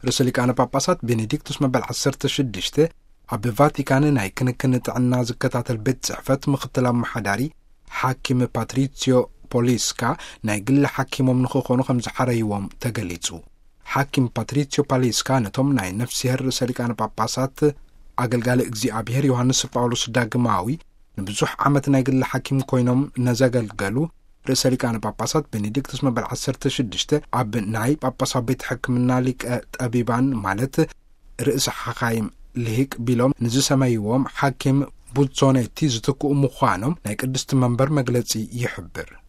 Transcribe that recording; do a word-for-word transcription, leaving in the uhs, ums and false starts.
ርእሰ ሊቃነ ጳጳሳት ቤኔዲክቱስ መበል عشرة وستة ኣብ ቫቲካን ናይ ክንክን ጥዕና ዝከታተል ቤት ጽሕፈት ምክትል ኣመሓዳሪ ሓኪም ፓትሪሲዮ ፖሊስካ ናይ ግል ሓኪሞም ንኽኾኑ ከም ዝሓረይዎም ተገሊጹ። ሓኪም ፓትሪሲዮ ፖሊስካ ነቶም ናይ ነፍሲሄር ርእሰ ሊቃነ ጳጳሳት ኣገልጋሊ እግዚአብሔር ዮሐንስ ጳውሎስ ዳግማዊ ንብዙሕ ዓመት ናይ ግል ሓኪም ኮይኖም ነዘገልገሉ ርእሰ ሊቃነ ጳጳሳት ቤኔዲክቱስ መበል عشرة وستة ኣብ ናይ ጳጳሳት ቤት ሕክምና ሊቀ ጠቢባን ማለት ርእሰ ሓኻይም ልሂቅ ቢሎም ንዝሰመይዎም ሓኪም ቡዞኔቲ ዝትክኡ ምዃኖም ናይ ቅድስቲ መንበር መግለጺ ይሕብር።